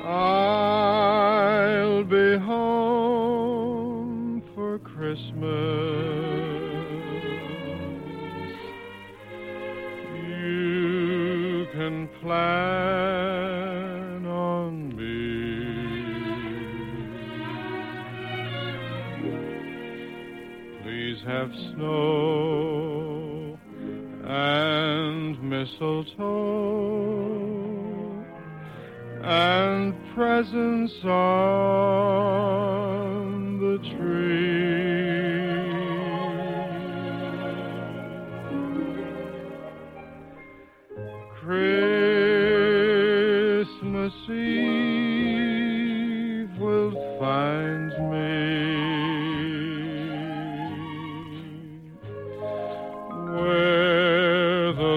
I'll be home for Christmas. You can plan on me. Please have snow and mistletoe and presents on the tree. Christmas Eve will find me where the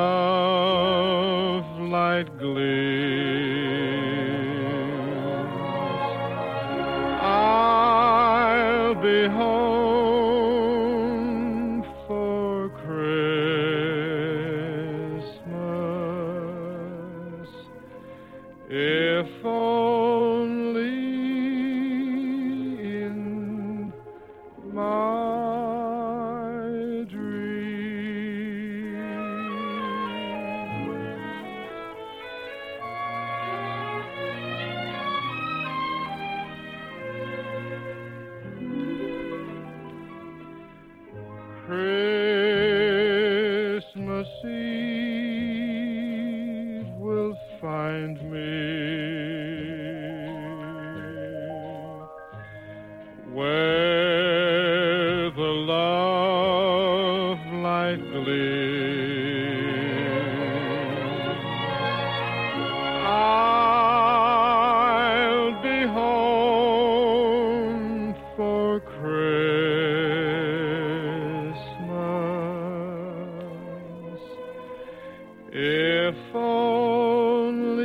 love light gleams. I'll be home for Christmas, if only in my dream. Christmas Eve will find me where the love light gleams. I'll be home for Christmas, if only